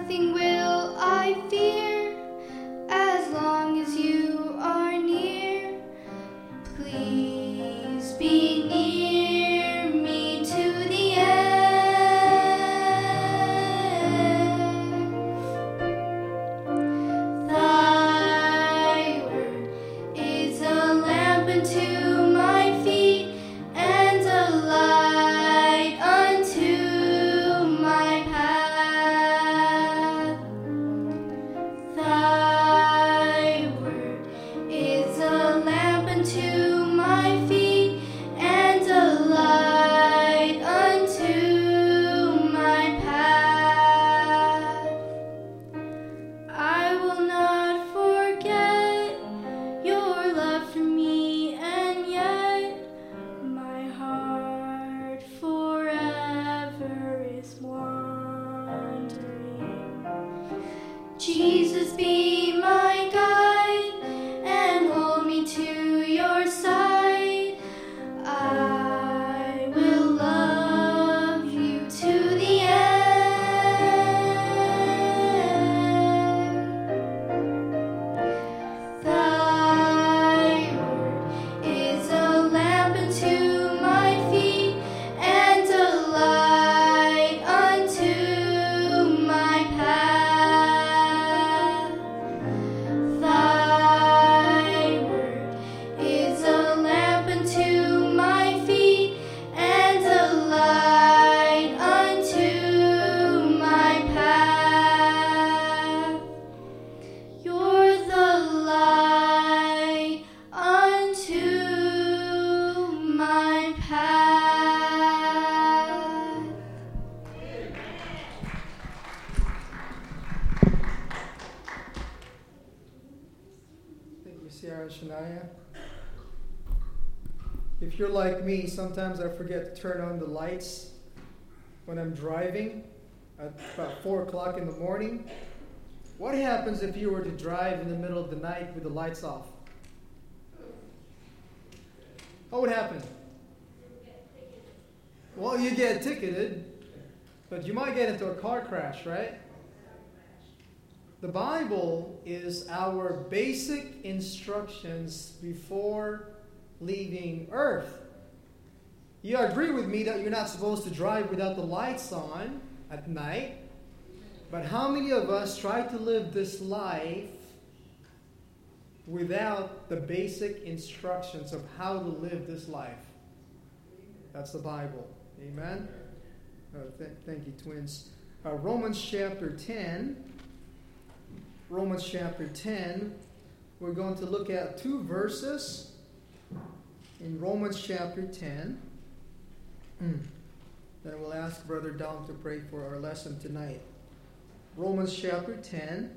Nothing will I fear as long as you are near. Please be near me to the end. Thy word is a lamp unto my feet and a light unto my path. Thy word is a lamp unto my feet and a light unto my path. I will not forget your love for me, and yet my heart forever is wandering. Jesus, be my guide and hold me to your side. I will love you to the end. Thy word is a lamp unto my feet and a light unto my path. Thy word is a lamp unto my feet and a light unto my path. You're the light unto my path. Thank you, Sierra Shania. If you're like me, sometimes I forget to turn on the lights when I'm driving at about 4 o'clock in the morning. What happens if you were to drive in the middle of the night with the lights off? What would happen? Well, you get ticketed, but you might get into a car crash, right? The Bible is our basic instructions before leaving earth. You agree with me that you're not supposed to drive without the lights on at night, but how many of us try to live this life without the basic instructions of how to live this life? That's the Bible. Amen? Thank you, twins. Romans chapter 10. Romans chapter 10. We're going to look at 2 verses in Romans chapter 10. Then we'll ask Brother Dom to pray for our lesson tonight. Romans chapter 10.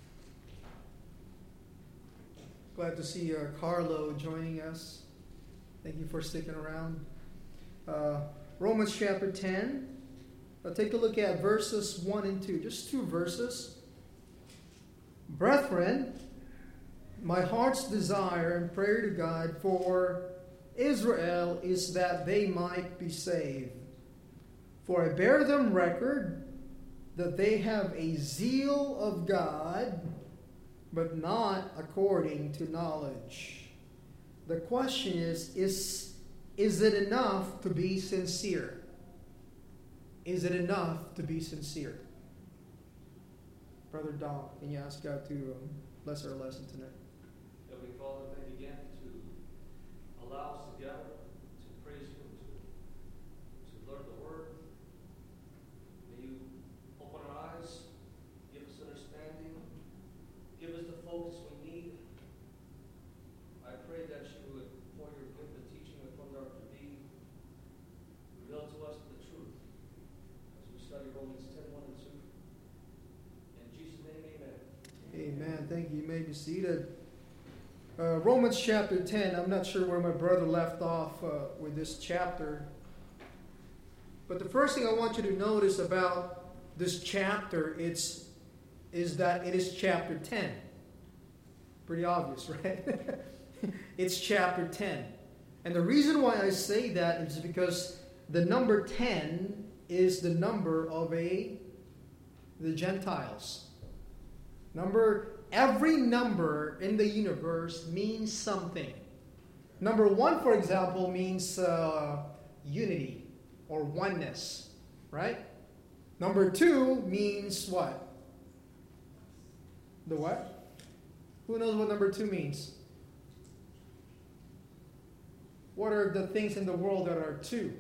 Glad to see Carlo joining us. Thank you for sticking around. Romans chapter 10. Take a look at verses 1 and 2. Just 2 verses. Brethren, my heart's desire and prayer to God for Israel is that they might be saved. For I bear them record that they have a zeal of God, but not according to knowledge. The question is it enough to be sincere? Is it enough to be sincere? Brother Dom, can you ask God to bless our lesson tonight? Heavenly Father, thank you again to allow us to gather, to praise you, to learn the word. May you open our eyes, give us understanding, give us the focus we need. I pray that you would pour your gift of teaching upon Dr. B, reveal to us the truth as we study Romans 10, 1 and 2. In Jesus' name, amen. Amen. Thank you. You may be seated. Romans chapter 10. I'm not sure where my brother left off with this chapter. But the first thing I want you to notice about this chapter is that it is chapter 10. Pretty obvious, right? It's chapter 10. And the reason why I say that is because the number 10 is the number of a the Gentiles. Every number in the universe means something. Number 1, for example, means unity or oneness, right? Number 2 means what? The what? Who knows what number 2 means? What are the things in the world that are 2?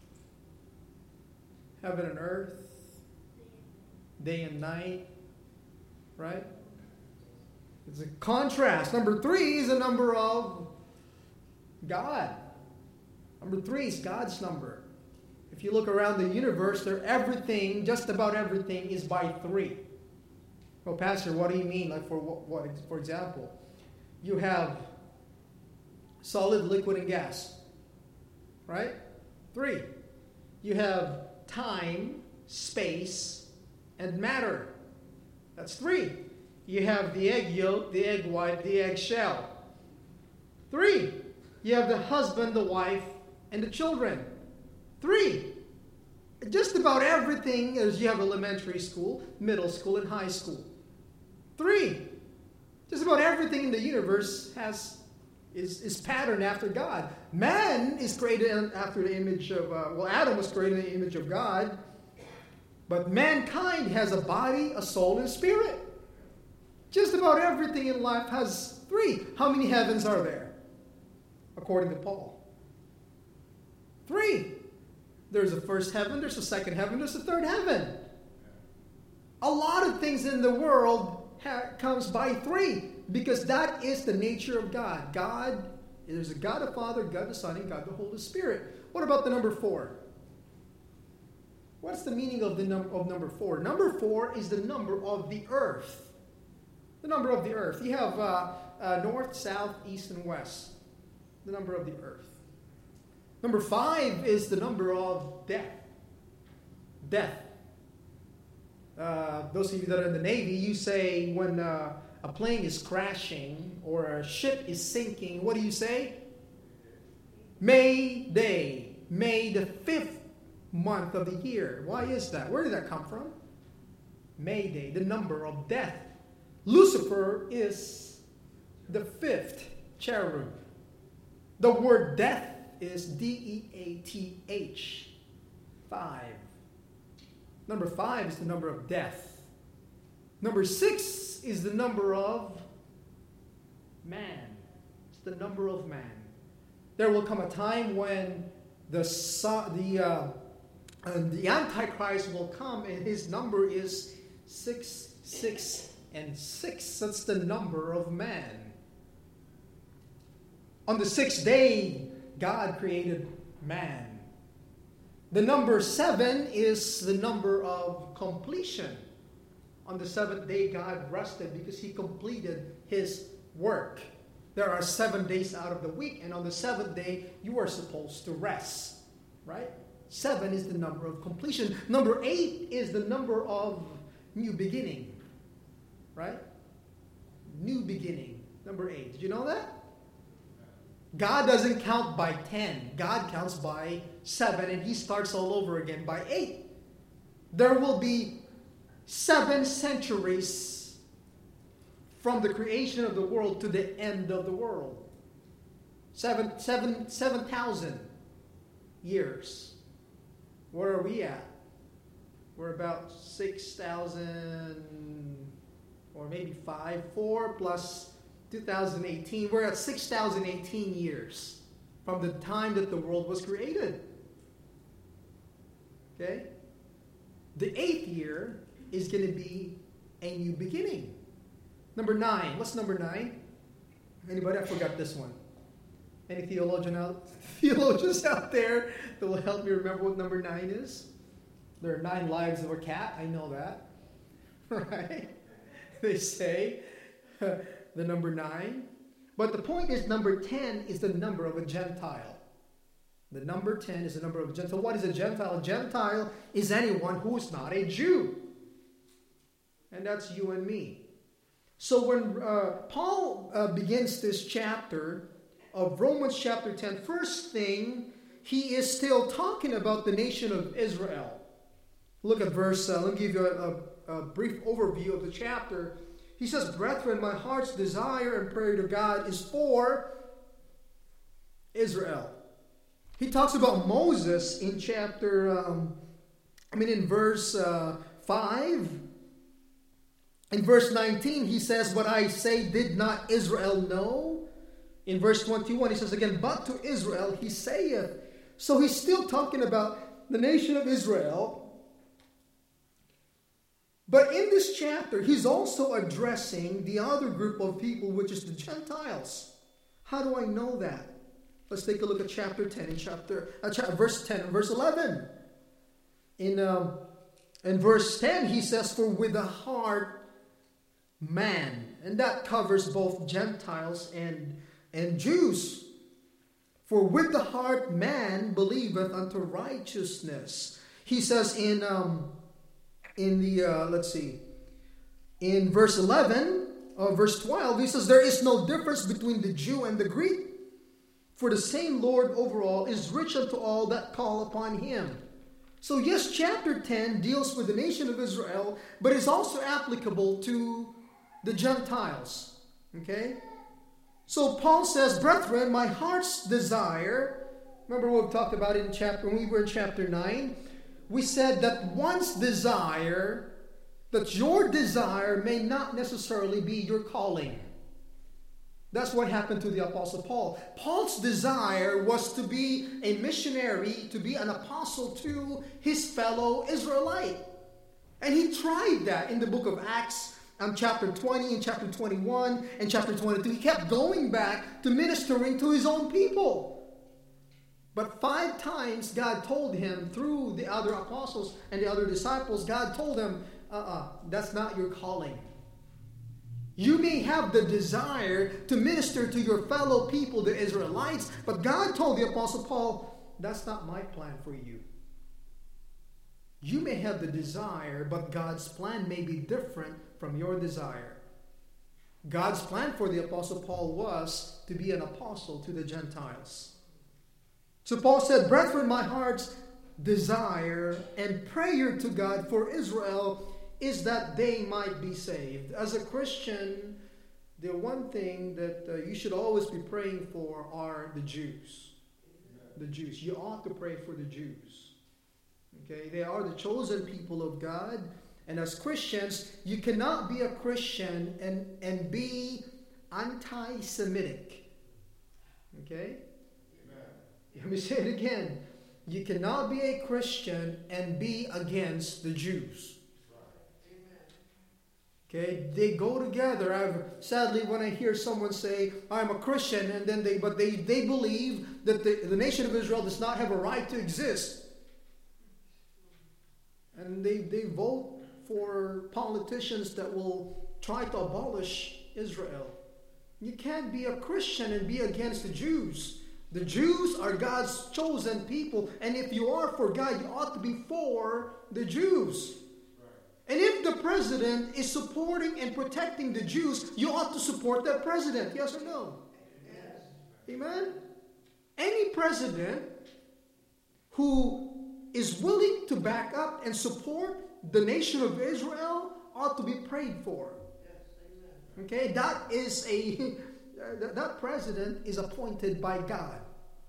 Heaven and earth, day and night, right? It's a contrast. Number 3 is a number of God. Number 3 is God's number. If you look around the universe, everything, just about everything, is by 3. Well, Pastor, what do you mean? Like for example, you have solid, liquid, and gas, right? 3. You have time, space, and matter. That's 3. You have the egg yolk, the egg white, the egg shell. 3. You have the husband, the wife, and the children. 3. Just about everything, as you have elementary school, middle school, and high school. 3. Just about everything in the universe is patterned after God. Man is created after the image of, Adam was created in the image of God. But mankind has a body, a soul, and a spirit. Just about everything in life has 3. How many heavens are there? According to Paul. 3. There's a first heaven, there's a second heaven, there's a third heaven. A lot of things in the world comes by 3 because that is the nature of God. There's a God the Father, God the Son, and God the Holy Spirit. What about the number 4? What's the meaning of number 4? Number 4 is the number of the earth. The number of the earth. You have north, south, east, and west. The number of the earth. Number 5 is the number of death. Death. Those of you that are in the Navy, you say when a plane is crashing or a ship is sinking, what do you say? May Day. May the 5th month of the year. Why is that? Where did that come from? May Day, the number of death. Lucifer is the 5th cherub. The word death is D-E-A-T-H. 5. Number 5 is the number of death. Number 6 is the number of man. It's the number of man. There will come a time when the Antichrist will come and his number is 6, 6, and 6. That's the number of man. On the 6th day, God created man. The number 7 is the number of completion. On the 7th day, God rested because he completed his work. There are 7 days out of the week, and on the 7th day, you are supposed to rest. Right? 7 is the number of completion. Number 8 is the number of new beginning. Right? New beginning. Number 8. Did you know that? God doesn't count by 10. God counts by 7, and he starts all over again by 8. There will be 7 centuries from the creation of the world to the end of the world. 7,000 years. Where are we at? We're about 6,000 or maybe 4 plus 2018. We're at 6,018 years from the time that the world was created. Okay? The 8th year is going to be a new beginning. Number 9. What's number 9? Anybody? I forgot this one. Any theologians out there that will help me remember what number 9 is? There are 9 lives of a cat. I know that. Right? They say the number 9. But the point is number 10 is the number of a Gentile. The number 10 is the number of a Gentile. What is a Gentile? A Gentile is anyone who is not a Jew. And that's you and me. So when Paul begins this chapter of Romans chapter 10, first thing, he is still talking about the nation of Israel. Look at verse, let me give you a brief overview of the chapter. He says, "Brethren, my heart's desire and prayer to God is for Israel." He talks about Moses in in verse 5. In verse 19, he says, "What I say did not Israel know?" In verse 21, he says again, "But to Israel he saith." So he's still talking about the nation of Israel. But in this chapter, he's also addressing the other group of people, which is the Gentiles. How do I know that? Let's take a look at chapter 10, verse 10 and verse 11. In verse 10, he says, "For with the heart man," and that covers both Gentiles and Jews. "For with the heart man believeth unto righteousness." He says in verse 11, verse 12, he says, "There is no difference between the Jew and the Greek, for the same Lord over all is rich unto all that call upon him." So yes, chapter 10 deals with the nation of Israel, but it's also applicable to the Gentiles. Okay? So Paul says, "Brethren, my heart's desire," remember what we talked about when we were in chapter 9? We said that that your desire may not necessarily be your calling. That's what happened to the Apostle Paul. Paul's desire was to be a missionary, to be an apostle to his fellow Israelite. And he tried that in the book of Acts, chapter 20, and chapter 21, and chapter 22. He kept going back to ministering to his own people. But 5 times God told him, through the other apostles and the other disciples, God told him, that's not your calling. You may have the desire to minister to your fellow people, the Israelites, but God told the Apostle Paul, that's not my plan for you. You may have the desire, but God's plan may be different from your desire. God's plan for the Apostle Paul was to be an apostle to the Gentiles. So Paul said, "Brethren, my heart's desire and prayer to God for Israel is that they might be saved." As a Christian, the one thing that you should always be praying for are the Jews. The Jews. You ought to pray for the Jews. Okay, they are the chosen people of God. And as Christians, you cannot be a Christian and be anti-Semitic. Okay? Amen. Let me say it again. You cannot be a Christian and be against the Jews. Okay, they go together. Sadly, when I hear someone say, "I'm a Christian," and then they believe that the nation of Israel does not have a right to exist, and they vote for politicians that will try to abolish Israel. You can't be a Christian and be against the Jews. The Jews are God's chosen people, and if you are for God, you ought to be for the Jews. And if the president is supporting and protecting the Jews, you ought to support that president. Yes or no? Yes. Amen? Any president who is willing to back up and support the nation of Israel ought to be prayed for. Yes. Okay? That president is appointed by God.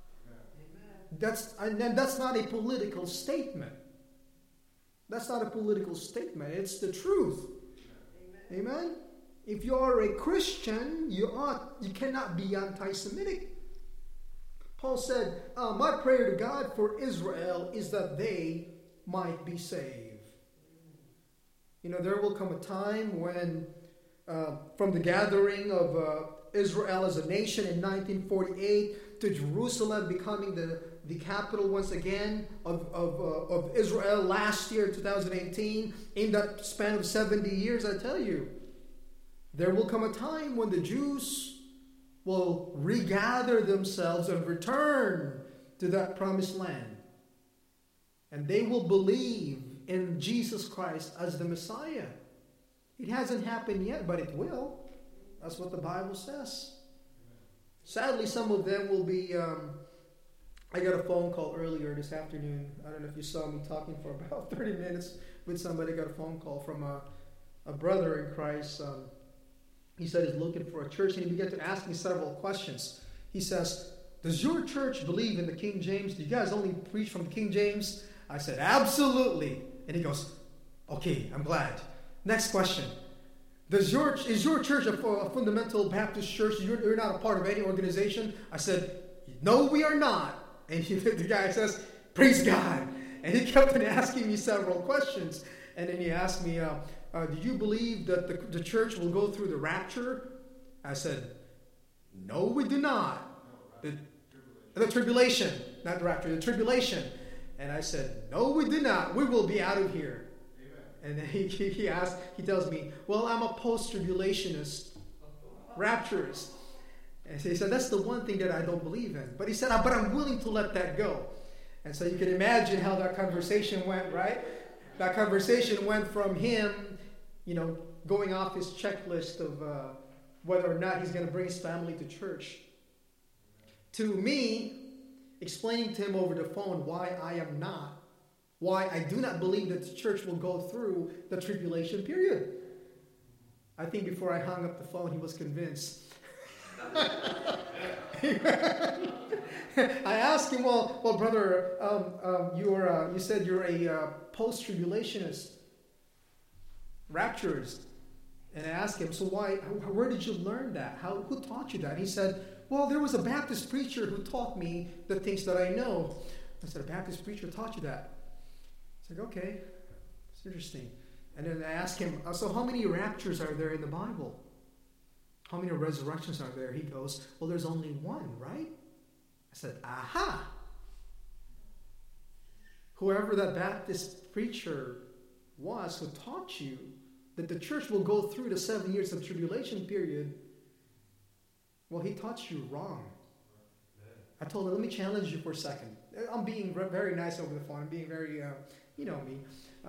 Amen. That's not a political statement. That's not a political statement. It's the truth. Amen. Amen? If you are a Christian, you cannot be anti-Semitic. Paul said, "My prayer to God for Israel is that they might be saved." You know, there will come a time when, from the gathering of Israel as a nation in 1948 to Jerusalem becoming the capital once again of Israel last year, 2018, in that span of 70 years, I tell you, there will come a time when the Jews will regather themselves and return to that promised land. And they will believe in Jesus Christ as the Messiah. It hasn't happened yet, but it will. That's what the Bible says. Sadly, some of them will be I got a phone call earlier this afternoon. I don't know if you saw me talking for about 30 minutes with somebody. I got a phone call from a brother in Christ. He said he's looking for a church, and he began to ask me several questions. He says, does your church believe in the King James? Do you guys only preach from the King James? I said, absolutely. And he goes, okay, I'm glad. Next question. Is your church a fundamental Baptist church? You're not a part of any organization? I said, no, we are not. And the guy says, praise God. And he kept on asking me several questions. And then he asked me, do you believe that the church will go through the rapture? I said, no, we do not. The tribulation, not the rapture, the tribulation. And I said, no, we do not. We will be out of here. And then he tells me, well, I'm a post-tribulationist, rapturist. And so he said, that's the one thing that I don't believe in. But he said, but I'm willing to let that go. And so you can imagine how that conversation went, right? That conversation went from him, going off his checklist of whether or not he's going to bring his family to church, to me explaining to him over the phone why I do not believe that the church will go through the tribulation period. I think before I hung up the phone, he was convinced. I asked him, well, brother, you said you're a post-tribulationist, rapturist. And I asked him, so where did you learn that? Who taught you that? And he said, well, there was a Baptist preacher who taught me the things that I know. I said, a Baptist preacher taught you that? I said, okay, it's interesting. And then I asked him, so how many raptures are there in the Bible? How many resurrections are there? He goes, well, there's only one, right? I said, aha! Whoever that Baptist preacher was who taught you that the church will go through the 7 years of tribulation period, well, he taught you wrong. I told him, let me challenge you for a second. I'm being very nice over the phone. I'm being very, you know me.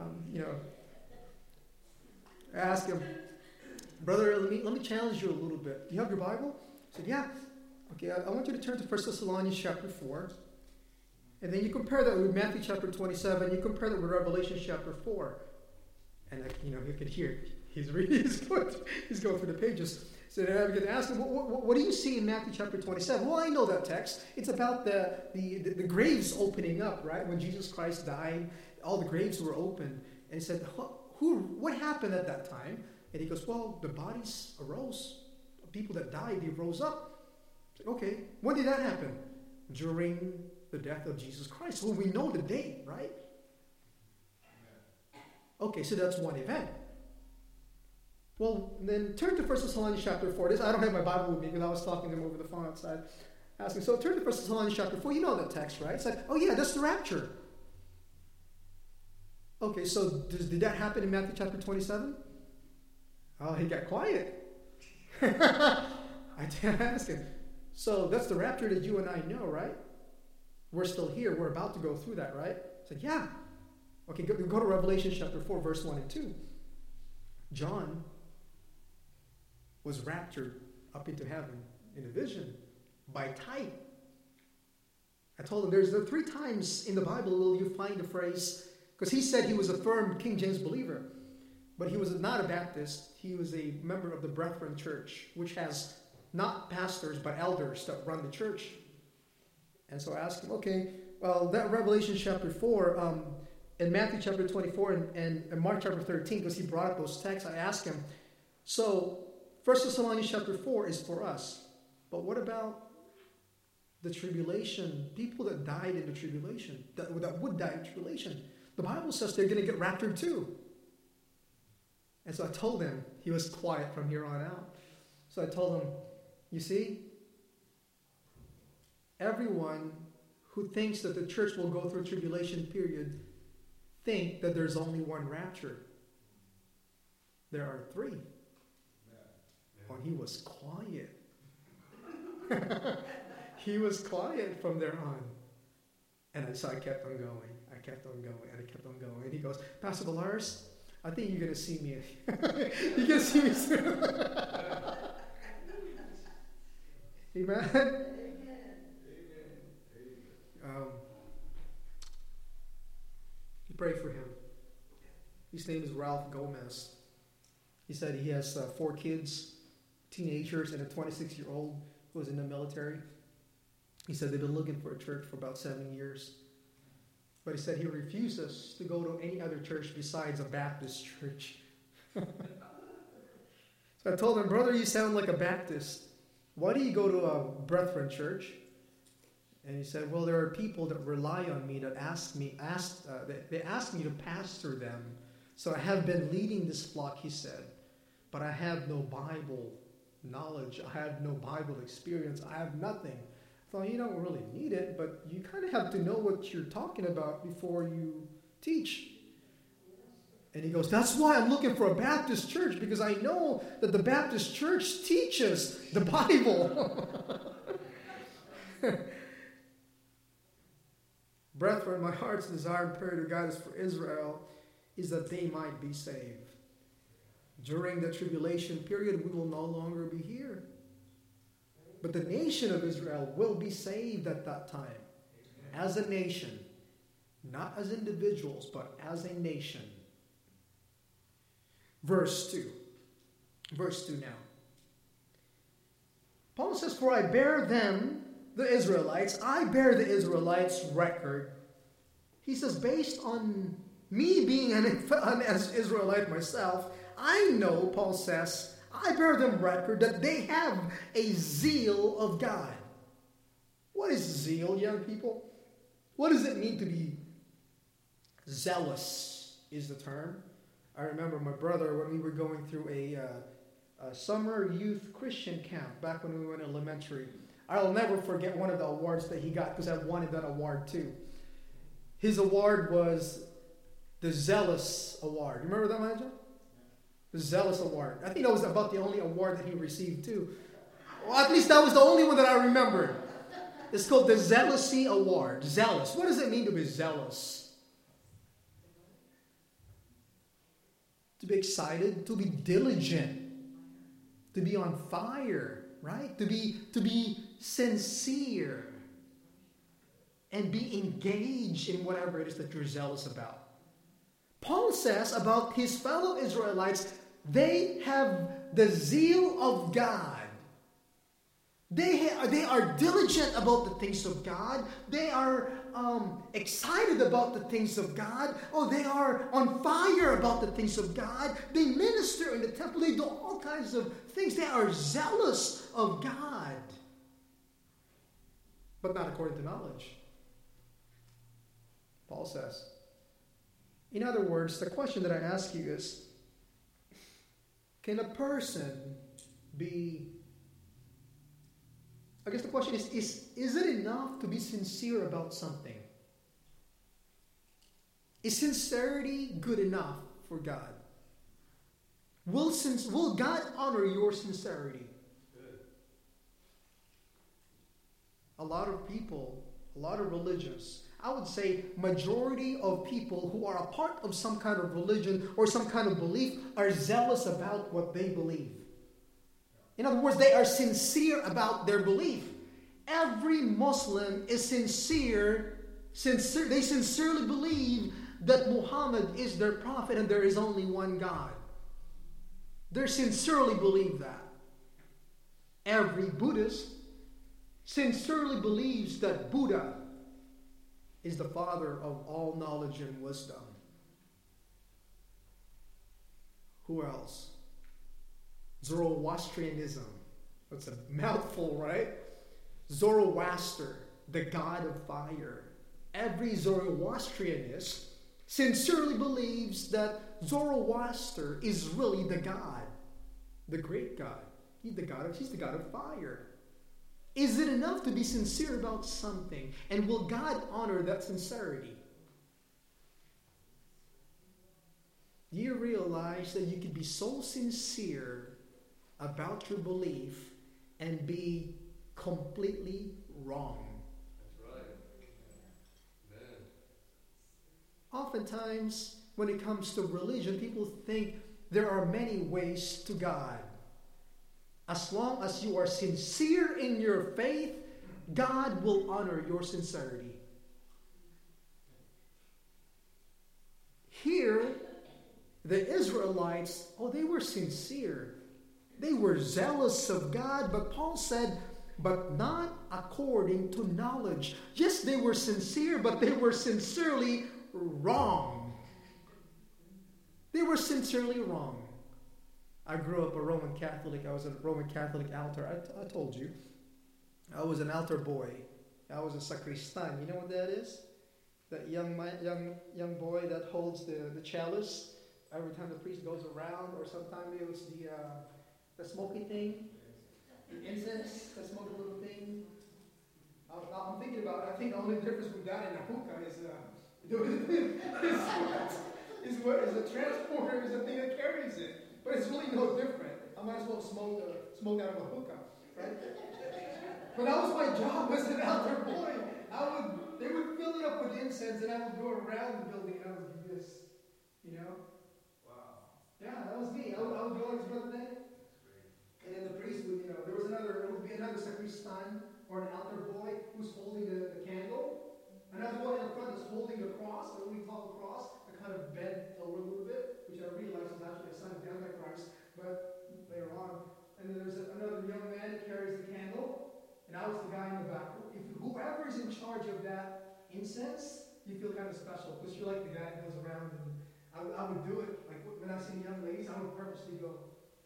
I asked him, brother, let me challenge you a little bit. Do you have your Bible? I said, yeah. Okay, I want you to turn to 1 Thessalonians chapter 4. And then you compare that with Matthew chapter 27. You compare that with Revelation chapter 4. And, you could hear he's going through the pages. So then I began to ask him, what do you see in Matthew chapter 27? Well, I know that text. It's about the graves opening up, right? When Jesus Christ died, all the graves were open. And he said, what happened at that time? And he goes, well, the bodies arose. People that died, they rose up. I said, okay, when did that happen? During the death of Jesus Christ. Well, we know the date, right? Okay, so that's one event. Well, then turn to 1 Thessalonians chapter 4. I don't have my Bible with me because I was talking to him over the phone outside. Asking, so turn to 1 Thessalonians chapter 4. You know that text, right? It's like, oh yeah, that's the rapture. Okay, so did that happen in Matthew chapter 27? Oh, he got quiet. I asked him, so that's the rapture that you and I know, right? We're still here. We're about to go through that, right? I said, yeah. Okay, go to Revelation chapter 4, verse 1 and 2. John was raptured up into heaven in a vision by type. I told him there's 3 times in the Bible will you find the phrase, because he said he was a firm King James believer, but he was not a Baptist. He was a member of the Brethren Church, which has not pastors but elders that run the church. And so I asked him, okay, well, that Revelation chapter 4, in Matthew chapter 24 and Mark chapter 13, because he brought up those texts, I asked him, so 1 Thessalonians chapter 4 is for us, but what about the tribulation, people that died in the tribulation, that would die in tribulation? The Bible says they're going to get raptured too. And so I told him, he was quiet from here on out. So I told him, you see, everyone who thinks that the church will go through a tribulation period think that there's only one rapture. There are 3. And he was quiet. He was quiet from there on. And so I kept on going. I kept on going. And he goes, Pastor Valaris, I think you're going to see me. You're going to see me soon. Amen. pray for him. His name is Ralph Gomez. He said he has 4 kids, teenagers, and a 26-year-old who was in the military. He said they've been looking for a church for about 7 years. But he said he refuses to go to any other church besides a Baptist church. So I told him, brother, you sound like a Baptist. Why do you go to a Brethren church? And he said, well, there are people that rely on me that ask me to pastor them. So I have been leading this flock, he said, but I have no Bible knowledge. I have no Bible experience. I have nothing. I thought, you don't really need it, but you kind of have to know what you're talking about before you teach. And he goes, that's why I'm looking for a Baptist church, because I know that the Baptist church teaches the Bible. Brethren, my heart's desire and prayer to God is for Israel is that they might be saved. During the tribulation period, we will no longer be here. But the nation of Israel will be saved at that time. As a nation. Not as individuals, but as a nation. Verse 2. Verse 2 now. Paul says, for I bear them, the Israelites, I bear the Israelites' record. He says, based on me being an Israelite myself, I know, Paul says, I bear them record that they have a zeal of God. What is zeal, young people? What does it mean to be zealous is the term. I remember my brother when we were going through a summer youth Christian camp back when we were in elementary. I'll never forget one of the awards that he got because I wanted that award too. His award was the Zealous Award. You remember that, Manager? The Zealous Award. I think that was about the only award that he received too. Well, at least that was the only one that I remembered. It's called the Zealousy Award. Zealous. What does it mean to be zealous? To be excited, to be diligent, to be on fire, right? To be sincere and be engaged in whatever it is that you're zealous about. Paul says about his fellow Israelites, they have the zeal of God. They are diligent about the things of God. They are excited about the things of God. Oh, they are on fire about the things of God. They minister in the temple. They do all kinds of things. They are zealous of God. But not according to knowledge. Paul says. In other words, the question that I ask you is, can a person be... I guess the question is it enough to be sincere about something? Is sincerity good enough for God? Will God honor your sincerity? Good. A lot of people, a lot of religions, I would say majority of people who are a part of some kind of religion or some kind of belief are zealous about what they believe. In other words, they are sincere about their belief. Every Muslim is sincere. They sincerely believe that Muhammad is their prophet and there is only one God. They sincerely believe that. Every Buddhist sincerely believes that Buddha is the father of all knowledge and wisdom. Who else? Zoroastrianism. That's a mouthful, right? Zoroaster, the god of fire. Every Zoroastrianist sincerely believes that Zoroaster is really the God, the great God. He's the God of fire. Is it enough to be sincere about something? And will God honor that sincerity? Do you realize that you could be so sincere about your belief and be completely wrong? That's right. Amen. Oftentimes, when it comes to religion, people think there are many ways to God. As long as you are sincere in your faith, God will honor your sincerity. the Israelites, they were sincere. They were zealous of God, but Paul said, but not according to knowledge. Yes, they were sincere, but they were sincerely wrong. They were sincerely wrong. I grew up a Roman Catholic. I was a Roman Catholic altar. I told you. I was an altar boy. I was a sacristan. You know what that is? That young boy that holds the chalice every time the priest goes around, or sometimes it was the smoky thing, the incense, the smoky little thing. I'm thinking about it. I think the only difference we got in a hookah is a transporter, is a thing that carries it. But it's really no different. I might as well smoke out of a hookah, right? But that was my job as an altar boy. They would fill it up with incense, and I would go around the building, and I would do this, Wow. Yeah, that was me. I would go like this, Brother Nate. And then the priest would, there would be another sacristan or an altar boy who's holding the candle. Another one in the front is holding the cross, the really tall cross, that kind of bent over a little bit, which I realized was actually a sign of the Antichrist, but later on. And then there's another young man that carries the candle, and I was the guy in the back. Whoever is in charge of that incense, you feel kind of special, because you're like the guy that goes around, and I would do it. Like when I see young ladies, I would purposely go.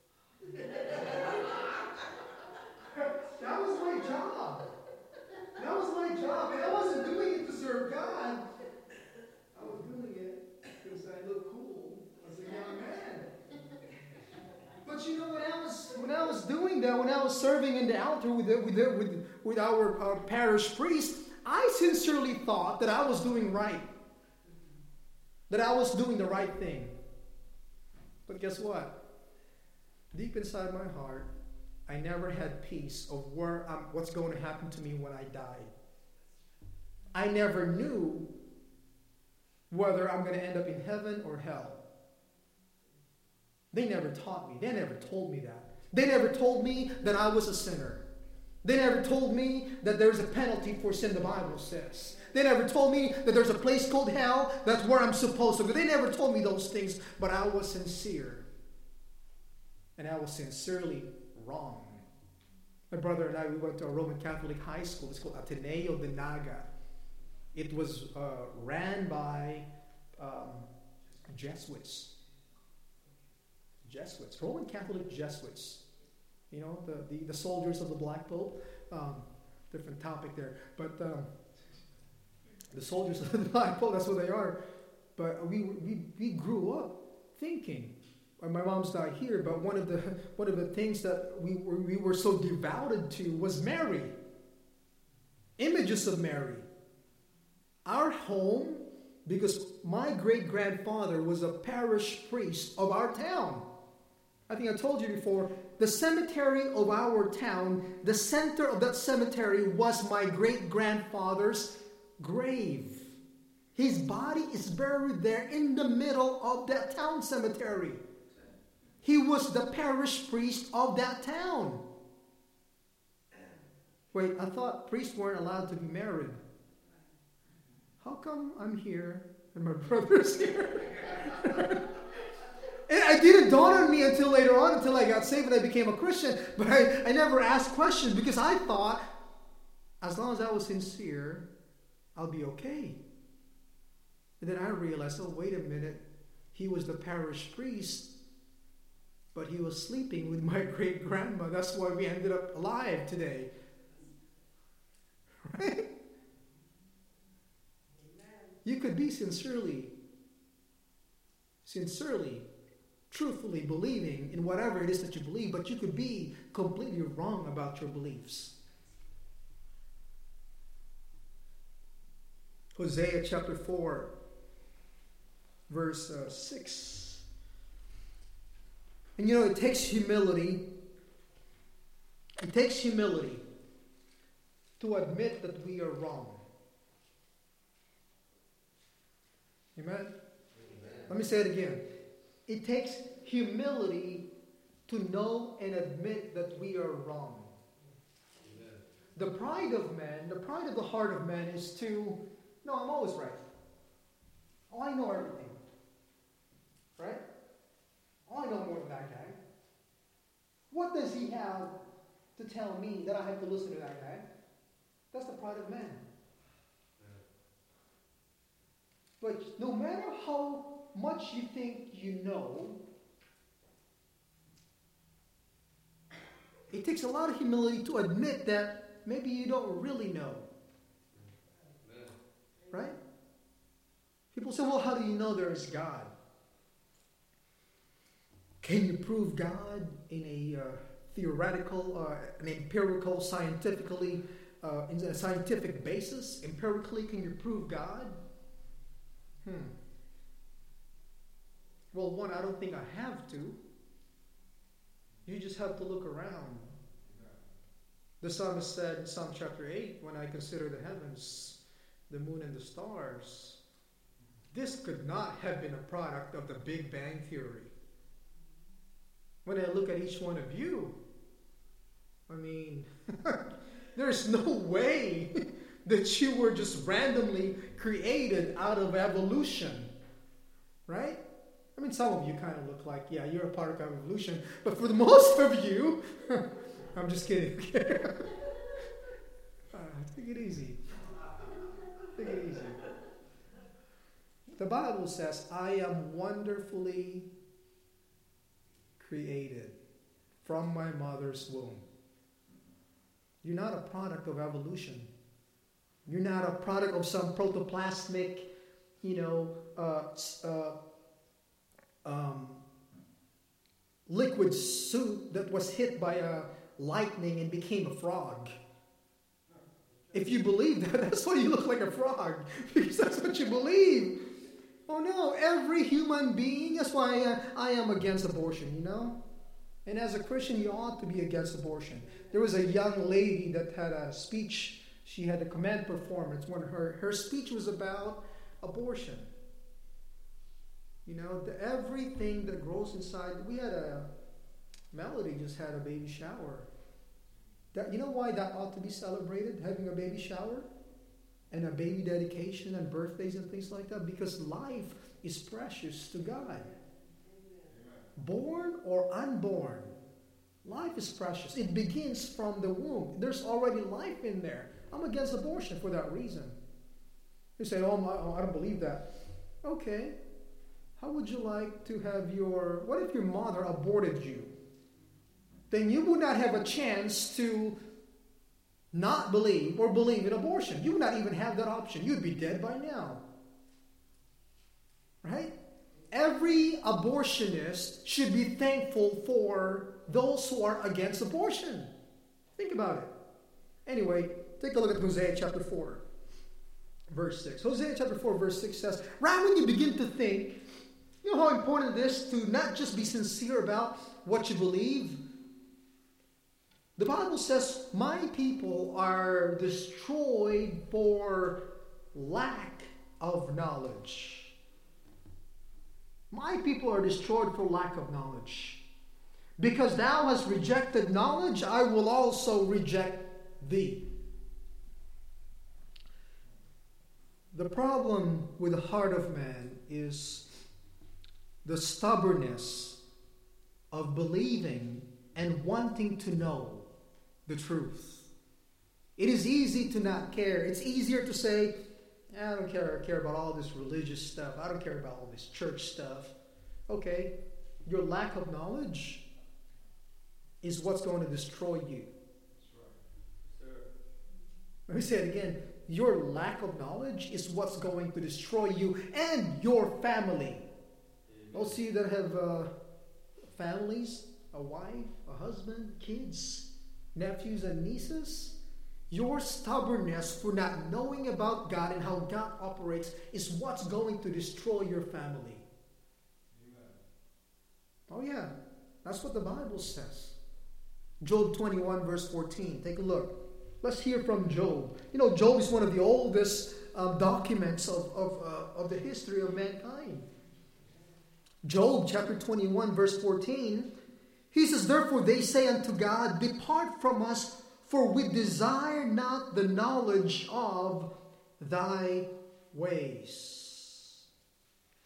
That was my job. That was my job. And I wasn't doing it to serve God. I was doing it because I looked cool as a young man. But when I was doing that, when I was serving in the altar with our parish priest, I sincerely thought that I was doing right. That I was doing the right thing. But guess what? Deep inside my heart, I never had peace of what's going to happen to me when I die. I never knew whether I'm going to end up in heaven or hell. They never taught me. They never told me that. They never told me that I was a sinner. They never told me that there's a penalty for sin, the Bible says. They never told me that there's a place called hell, that's where I'm supposed to go. They never told me those things, but I was sincere. And I was sincerely wrong. My brother and I, we went to a Roman Catholic high school. It's called Ateneo de Naga. It was ran by Jesuits. Roman Catholic Jesuits. The soldiers of the Black Pope. Different topic there. But the soldiers of the Black Pope, that's what they are. But we grew up thinking. My mom's not here, but one of the things that we were so devoted to was Mary. Images of Mary. Our home, because my great-grandfather was a parish priest of our town. I think I told you before, the cemetery of our town, the center of that cemetery was my great-grandfather's grave. His body is buried there in the middle of that town cemetery. He was the parish priest of that town. Wait, I thought priests weren't allowed to be married. How come I'm here and my brother's here? And it didn't dawn on me until later on, until I got saved and I became a Christian. But I never asked questions because I thought, as long as I was sincere, I'll be okay. And then I realized, wait a minute. He was the parish priest, but he was sleeping with my great-grandma. That's why we ended up alive today. Right? You could be sincerely, truthfully believing in whatever it is that you believe, but you could be completely wrong about your beliefs. Hosea chapter 4, verse 6. And it takes humility. It takes humility to admit that we are wrong. Amen? Let me say it again. It takes humility to know and admit that we are wrong. Amen. The pride of man, the pride of the heart of man is to, no, I'm always right. Oh, I know everything. Right? does he have to tell me that I have to listen to that guy? That's the pride of man. But no matter how much you think you know, it takes a lot of humility to admit that maybe you don't really know. Right? People say, well, how do you know there is God? Can you prove God in a theoretical, an empirical, scientifically, in a scientific basis? Empirically, can you prove God? Well, one, I don't think I have to. You just have to look around. The psalmist said in Psalm chapter 8, when I consider the heavens, the moon and the stars, this could not have been a product of the Big Bang Theory. When I look at each one of you, I mean, there's no way that you were just randomly created out of evolution. Right? I mean, some of you kind of look like, yeah, you're a part of evolution. But for the most of you, I'm just kidding. Take it easy. Take it easy. The Bible says, I am wonderfully created from my mother's womb. You're not a product of evolution. You're not a product of some protoplasmic, liquid soup that was hit by a lightning and became a frog. If you believe that, that's why you look like a frog. Because that's what you believe. Oh no, every human being, that's why I am against abortion, And as a Christian, you ought to be against abortion. There was a young lady that had a speech. She had a command performance when her speech was about abortion. Everything that grows inside. We had Melody just had a baby shower. You know why that ought to be celebrated, having a baby shower? And a baby dedication and birthdays and things like that? Because life is precious to God. Amen. Born or unborn, life is precious. It begins from the womb. There's already life in there. I'm against abortion for that reason. You say, I don't believe that. Okay. How would you like to have what if your mother aborted you? Then you would not have a chance to not believe or believe in abortion. You would not even have that option. You'd be dead by now. Right? Every abortionist should be thankful for those who are against abortion. Think about it. Anyway, take a look at Hosea chapter 4, verse 6. Hosea chapter 4, verse 6 says, right when you begin to think, you know how important it is to not just be sincere about what you believe? The Bible says, my people are destroyed for lack of knowledge. My people are destroyed for lack of knowledge. Because thou hast rejected knowledge, I will also reject thee. The problem with the heart of man is the stubbornness of believing and wanting to know the truth. It is easy to not care. It's easier to say, I don't care about all this religious stuff. I don't care about all this church stuff. Okay, your lack of knowledge is what's going to destroy you. That's right. Sir. Let me say it again. Your lack of knowledge is what's going to destroy you and your family. Those of you that have families, a wife, a husband, kids, nephews and nieces, your stubbornness for not knowing about God and how God operates is what's going to destroy your family. Amen. Oh yeah, that's what the Bible says. Job 21 verse 14. Take a look. Let's hear from Job. Job is one of the oldest documents of the history of mankind. Job chapter 21 verse 14. He says, therefore they say unto God, depart from us, for we desire not the knowledge of thy ways.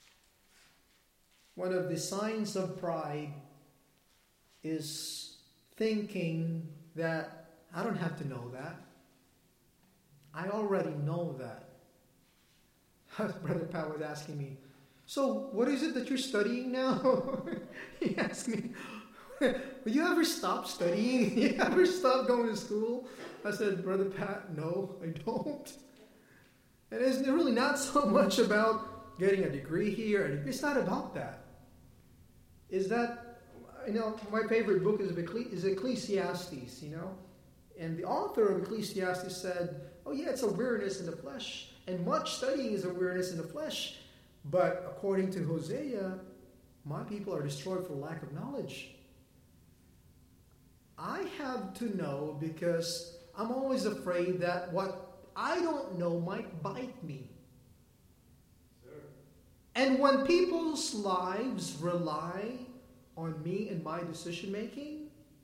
One of the signs of pride is thinking that I don't have to know that. I already know that. Brother Pat was asking me, so what is it that you're studying now? He asked me, will you ever stop studying? You ever stop going to school? I said, Brother Pat, no, I don't. And it's really not so much about getting a degree here. It's not about that. Is that, my favorite book is Ecclesiastes, And the author of Ecclesiastes said, oh yeah, it's a weariness in the flesh. And much studying is a weariness in the flesh. But according to Hosea, my people are destroyed for lack of knowledge. I have to know because I'm always afraid that what I don't know might bite me. Sure. And when people's lives rely on me and my decision making,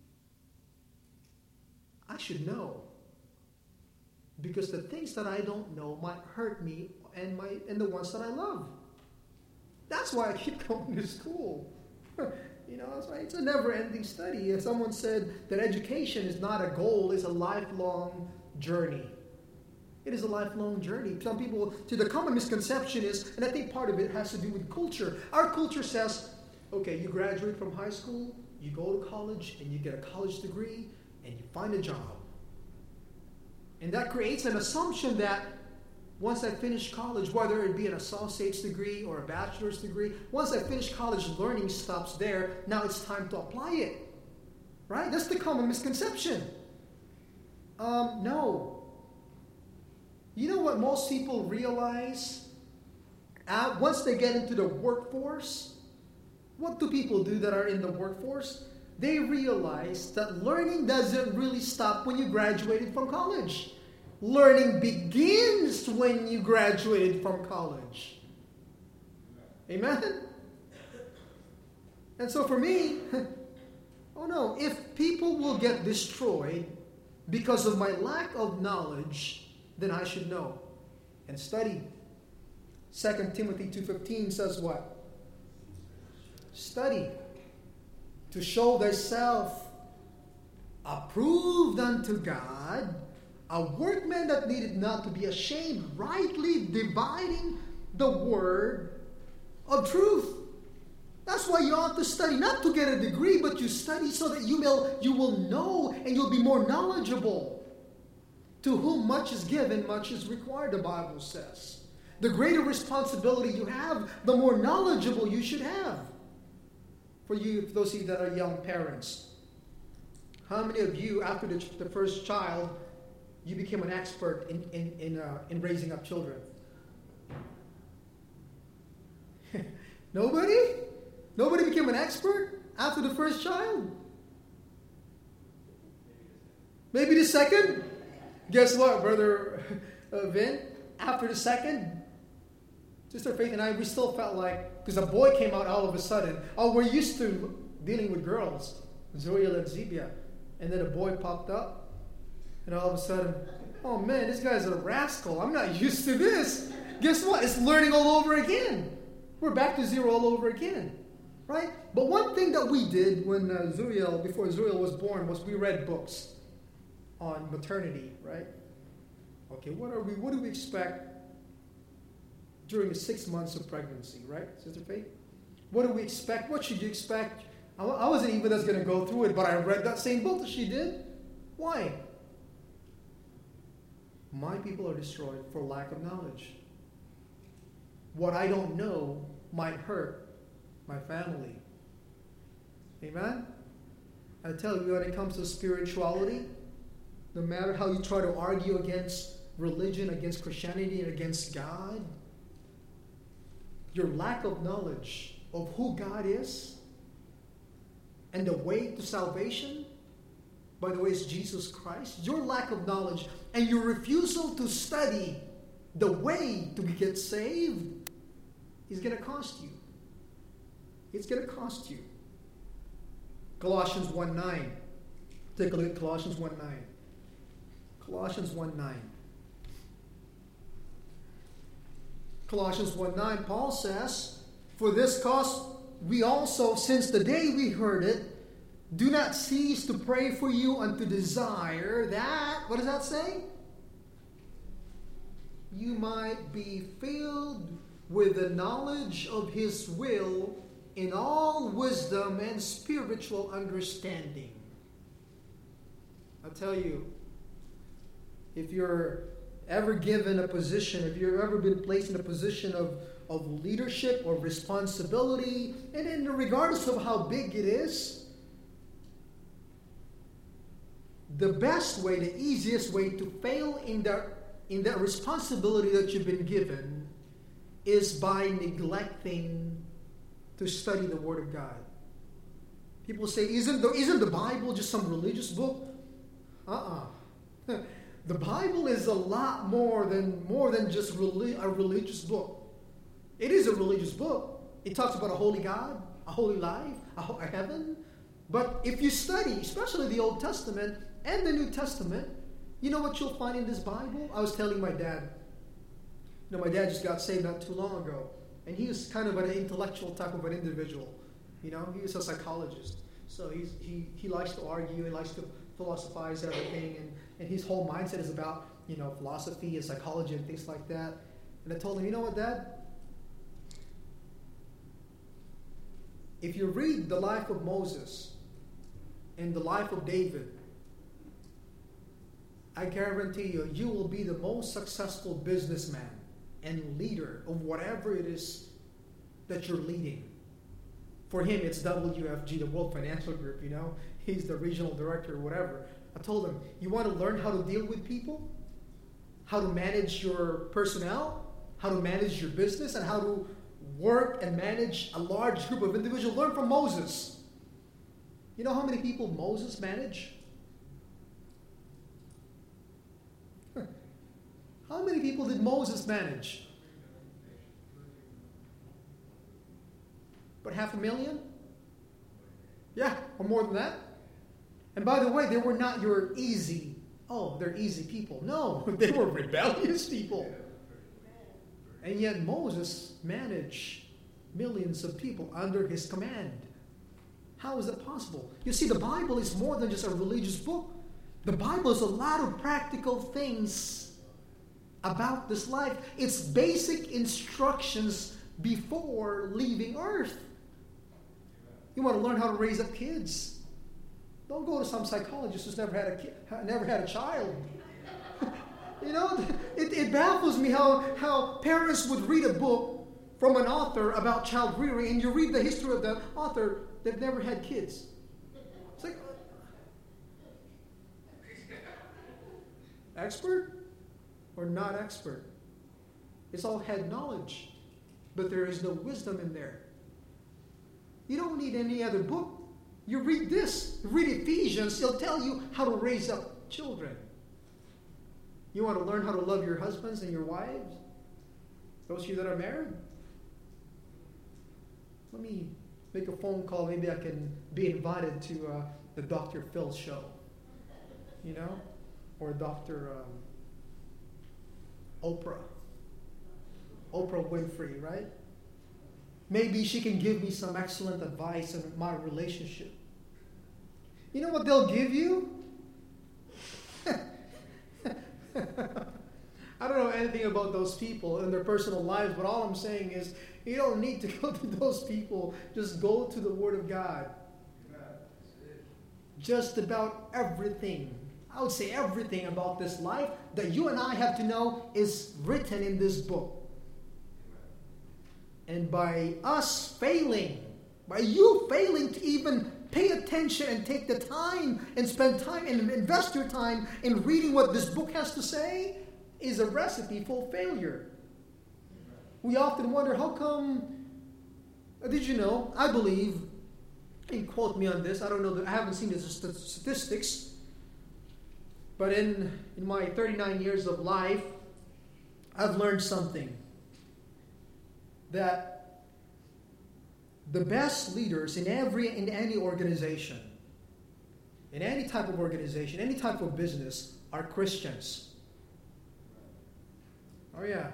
I should know. Because the things that I don't know might hurt me and the ones that I love. That's why I keep going to school. That's why it's a never-ending study. And someone said that education is not a goal, it's a lifelong journey. It is a lifelong journey. Some people, the common misconception is, and I think part of it has to do with culture. Our culture says, okay, you graduate from high school, you go to college, and you get a college degree, and you find a job. And that creates an assumption that once I finish college, whether it be an associate's degree or a bachelor's degree, once I finish college, learning stops there. Now it's time to apply it. Right? That's the common misconception. No. You know what most people realize? Once they get into the workforce, what do people do that are in the workforce? They realize that learning doesn't really stop when you graduated from college. Learning begins when you graduated from college. Amen? And so for me, oh no, if people will get destroyed because of my lack of knowledge, then I should know and study. 2 Timothy 2:15 says what? Study to show thyself approved unto God, a workman that needed not to be ashamed, rightly dividing the word of truth. That's why you ought to study, not to get a degree, but you study so that you will know and you'll be more knowledgeable. To whom much is given, much is required, the Bible says. The greater responsibility you have, the more knowledgeable you should have. For those of you that are young parents, how many of you, after the first child, you became an expert in raising up children? Nobody? Nobody became an expert after the first child? Maybe the second? Guess what, Brother Vin? After the second, Sister Faith and I, we still felt like, because a boy came out all of a sudden. Oh, we're used to dealing with girls, Zoe and Zebia. And then a boy popped up. And all of a sudden, oh man, this guy's a rascal. I'm not used to this. Guess what? It's learning all over again. We're back to zero all over again. Right? But one thing that we did when before Zuriel was born, was we read books on maternity, right? Okay, what do we expect during the 6 months of pregnancy, right, Sister Faith? What do we expect? What should you expect? I wasn't even going to go through it, but I read that same book that she did. Why? My people are destroyed for lack of knowledge. What I don't know might hurt my family. Amen? I tell you, when it comes to spirituality, no matter how you try to argue against religion, against Christianity, and against God, your lack of knowledge of who God is and the way to salvation, by the way, is Jesus Christ. Your lack of knowledge and your refusal to study the way to get saved is going to cost you. It's going to cost you. Colossians 1:9. Take a look at Colossians 1:9. Colossians 1:9. Colossians 1:9, Paul says, for this cause we also, since the day we heard it, Do not cease to pray for you and to desire that, what does that say? You might be filled with the knowledge of His will in all wisdom and spiritual understanding. I'll tell you, if you're ever given a position, if you've ever been placed in a position of leadership or responsibility, and regardless of how big it is, the best way, the easiest way to fail in that responsibility that you've been given is by neglecting to study the Word of God. People say, isn't the Bible just some religious book? The Bible is a lot more than just a religious book. It is a religious book. It talks about a holy God, a holy life, a heaven. But if you study, especially the Old Testament and the New Testament, you know what you'll find in this Bible? I was telling my dad. My dad just got saved not too long ago. And he was kind of an intellectual type of an individual. He was a psychologist. So he likes to argue and likes to philosophize everything. And his whole mindset is about, philosophy and psychology and things like that. And I told him, you know what, Dad? If you read the life of Moses and the life of David, I guarantee you, you will be the most successful businessman and leader of whatever it is that you're leading. For him, it's WFG, the World Financial Group, He's the regional director or whatever. I told him, you want to learn how to deal with people? How to manage your personnel? How to manage your business? And how to work and manage a large group of individuals? Learn from Moses. You know how many people Moses managed? How many people did Moses manage? But 500,000? Yeah, or more than that. And by the way, they were not your easy, they're easy people. No, they were rebellious people. And yet Moses managed millions of people under his command. How is that possible? You see, the Bible is more than just a religious book. The Bible is a lot of practical things about this life. It's basic instructions before leaving earth. You want to learn how to raise up kids. Don't go to some psychologist who's never had a child. It baffles me how parents would read a book from an author about child rearing, and you read the history of the author, they've never had kids. It's like, expert or not expert? It's all head knowledge, but there is no wisdom in there. You don't need any other book. You read this, read Ephesians, it'll tell you how to raise up children. You want to learn how to love your husbands and your wives? Those of you that are married? Let me make a phone call. Maybe I can be invited to the Dr. Phil show. Or Dr. Oprah Winfrey, right? Maybe she can give me some excellent advice on my relationship. You know what they'll give you? I don't know anything about those people and their personal lives, but all I'm saying is you don't need to go to those people. Just go to the Word of God. Just about everything, I would say everything about this life that you and I have to know is written in this book. And by you failing to even pay attention and take the time and spend time and invest your time in reading what this book has to say, is a recipe for failure. We often wonder, how come, did you know, I believe, and quote me on this, I don't know, I haven't seen the statistics, but in my 39 years of life, I've learned something. That the best leaders in any organization, in any type of organization, any type of business, are Christians. Oh yeah.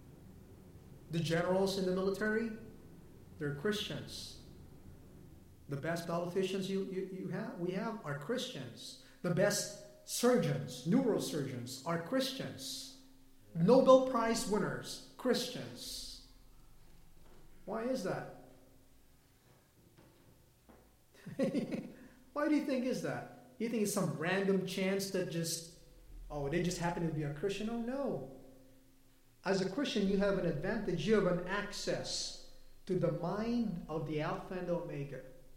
The generals in the military, they're Christians. The best politicians we have are Christians. The best surgeons, neurosurgeons are Christians. Nobel Prize winners, Christians. Why is that? Why do you think is that? You think it's some random chance that they just happen to be a Christian? Oh, no. As a Christian, you have an advantage. You have an access to the mind of the Alpha and Omega.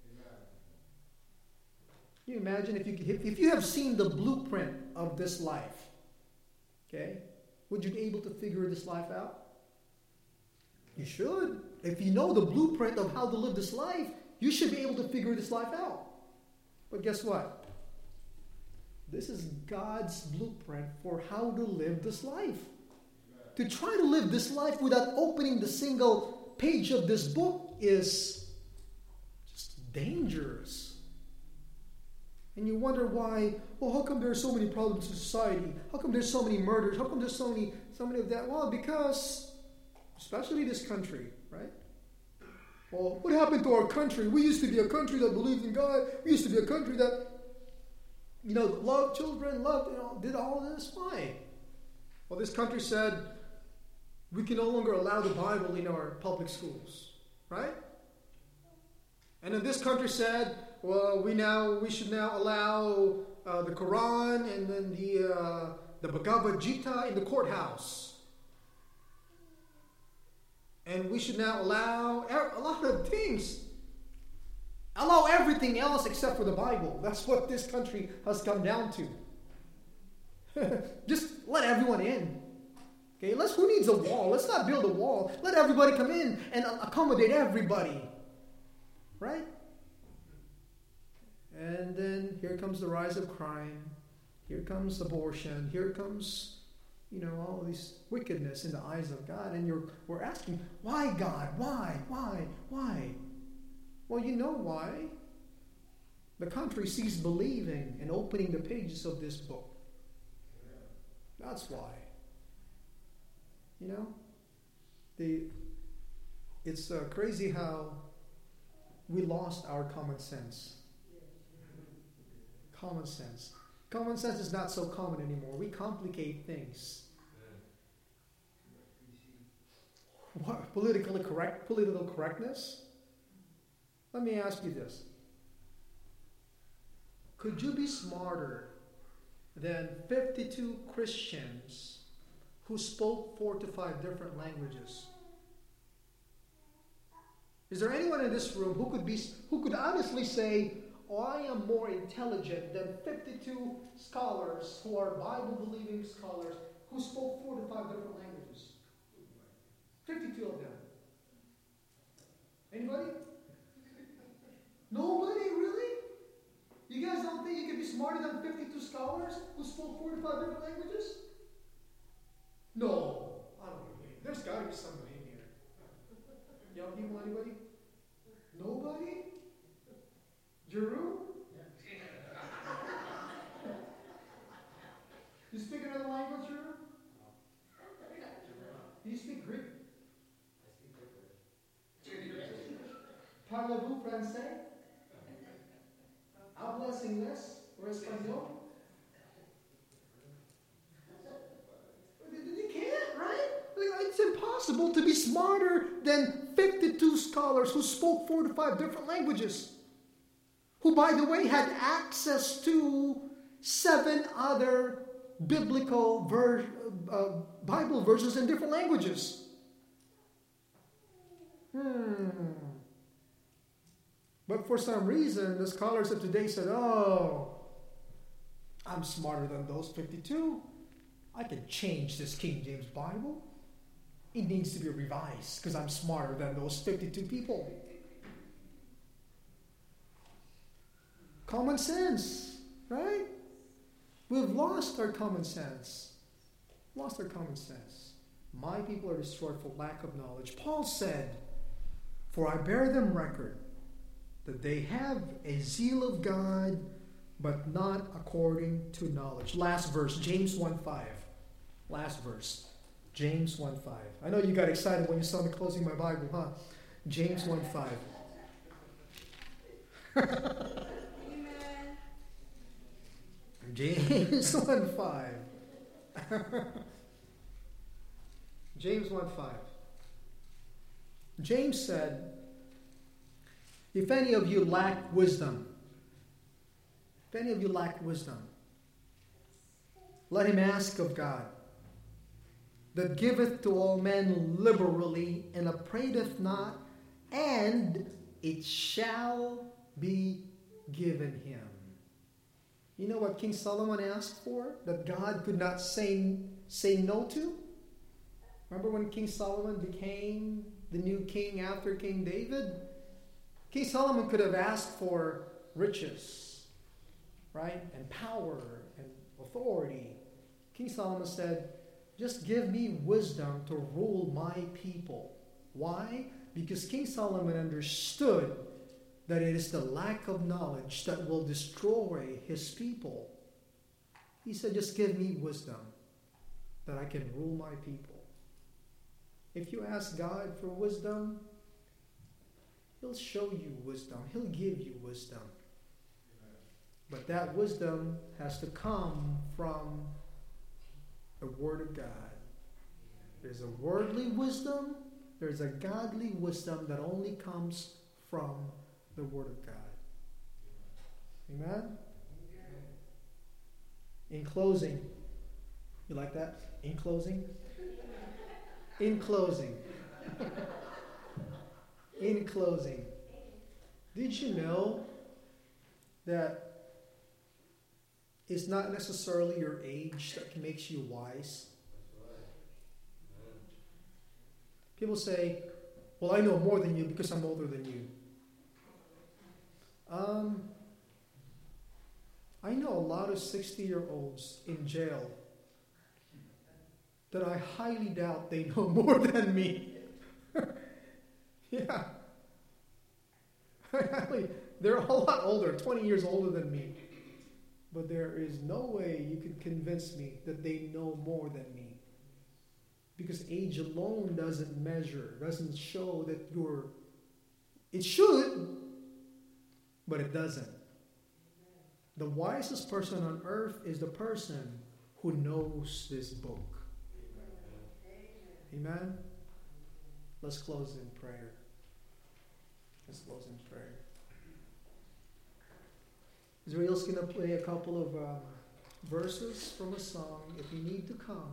Can you imagine if you have seen the blueprint of this life, okay, would you be able to figure this life out? You should. If you know the blueprint of how to live this life, you should be able to figure this life out. But guess what? This is God's blueprint for how to live this life. To try to live this life without opening the single page of this book is just dangerous. And you wonder why, how come there are so many problems in society? How come there's so many murders? How come there's so many of that? Well, because, especially this country, right? Well, what happened to our country? We used to be a country that believed in God. We used to be a country that, loved children, did all this. Why? Well, this country said, we can no longer allow the Bible in our public schools, right? And then this country said, well, we should now allow the Quran and then the Bhagavad Gita in the courthouse. And we should now allow a lot of things. Allow everything else except for the Bible. That's what this country has come down to. Just let everyone in. Okay, who needs a wall? Let's not build a wall. Let everybody come in and accommodate everybody. Right? And then here comes the rise of crime. Here comes abortion. Here comes, all this wickedness in the eyes of God. And we're asking, why God? Why? Well, you know why. The country ceased believing and opening the pages of this book. That's why. It's crazy how we lost our common sense. Common sense. Common sense is not so common anymore. We complicate things. What? Political correctness? Let me ask you this. Could you be smarter than 52 Christians who spoke 4 to 5 different languages? Is there anyone in this room who could honestly say, I am more intelligent than 52 scholars who are Bible-believing scholars who spoke 4 to 5 different languages? 52 of them. Anybody? Nobody, really? You guys don't think you could be smarter than 52 scholars who spoke 4 to 5 different languages? No, I don't believe. There's got to be somebody in here. Young people, anybody? Nobody? Jeru? You speak another language, Jeru? Do you speak Greek? Parlez-vous français? Hablas inglés or español? You can't, right? It's impossible to be smarter than 52 scholars who spoke 4 to 5 different languages. Who, by the way, had access to 7 other biblical Bible verses in different languages. But for some reason, the scholars of today said, I'm smarter than those 52. I can change this King James Bible. It needs to be revised because I'm smarter than those 52 people. Common sense, right? We've lost our common sense. Lost our common sense. My people are destroyed for lack of knowledge. Paul said, for I bear them record that they have a zeal of God, but not according to knowledge. Last verse, James 1:5. Last verse, James 1:5. I know you got excited when you saw me closing my Bible, huh? James 1:5. James 1:5. James 1:5. James said, if any of you lack wisdom, let him ask of God, that giveth to all men liberally, and upbraideth not, and it shall be given him. You know what King Solomon asked for, that God could not say no to? Remember when King Solomon became the new king after King David? King Solomon could have asked for riches, right? And power and authority. King Solomon said, just give me wisdom to rule my people. Why? Because King Solomon understood that it is the lack of knowledge that will destroy his people. He said, just give me wisdom that I can rule my people. If you ask God for wisdom, He'll show you wisdom. He'll give you wisdom. But that wisdom has to come from the Word of God. There's a worldly wisdom. There's a godly wisdom that only comes from the Word of God. Amen? In closing, you like that? In closing? In closing. In closing. Did you know that it's not necessarily your age that makes you wise? People say, well, I know more than you because I'm older than you. I know a lot of 60-year-olds in jail that I highly doubt they know more than me. Yeah. They're a lot older, 20 years older than me. But there is no way you could convince me that they know more than me. Because age alone doesn't measure, doesn't show that you're... It should, but it doesn't. The wisest person on earth is the person who knows this book. Amen? Let's close in prayer. Israel's going to play a couple of verses from a song. If you need to come,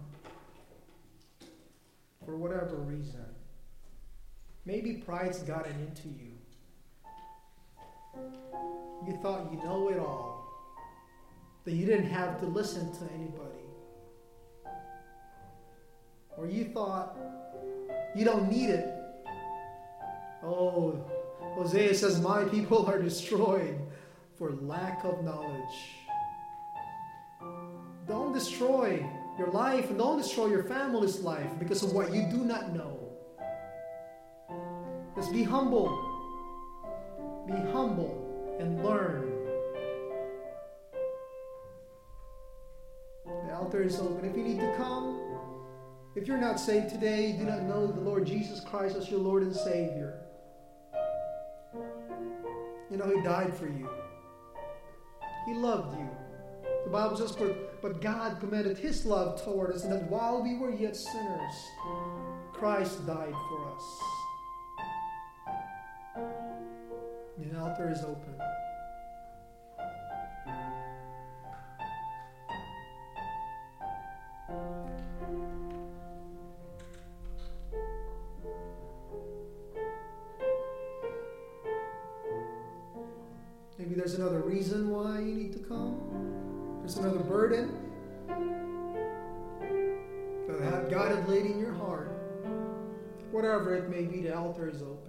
for whatever reason, maybe pride's gotten into you. You thought you know it all, that you didn't have to listen to anybody. Or you thought you don't need it. Oh, Hosea says, my people are destroyed for lack of knowledge. Don't destroy your life and don't destroy your family's life because of what you do not know. Just be humble. Be humble and learn. The altar is open. If you need to come, if you're not saved today, you do not know the Lord Jesus Christ as your Lord and Savior. You know, He died for you. He loved you. The Bible says, but God commended His love toward us, and that while we were yet sinners, Christ died for us. The altar is open. Maybe there's another reason why you need to come. There's another burden that God had laid in your heart. Whatever it may be, the altar is open.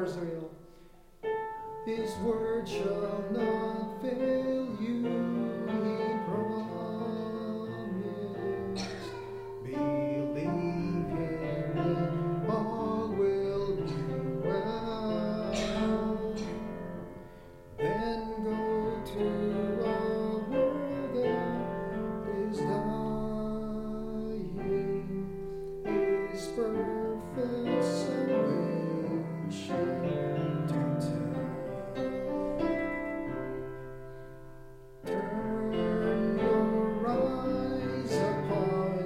Israel. His word shall not fail you, he promised. Believe him and all will be well. Then go to a world that is dying. His perfect salvation to tell. Turn your eyes upon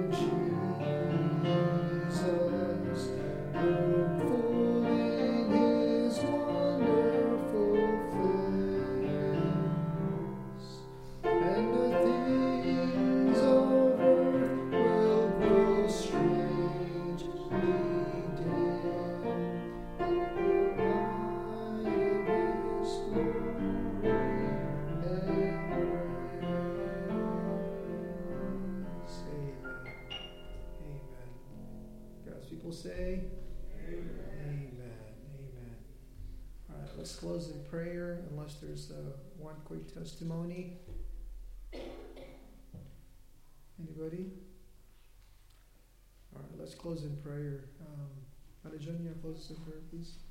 Jesus, look full in his wonderful face, and the things of earth will grow strangely dim in the light of his glory and grace. Amen. Amen. God's people say, Amen. Amen. All right, let's close in prayer unless there's one quick testimony. Anybody? All right, let's close in prayer. John, you want to close us in prayer, please?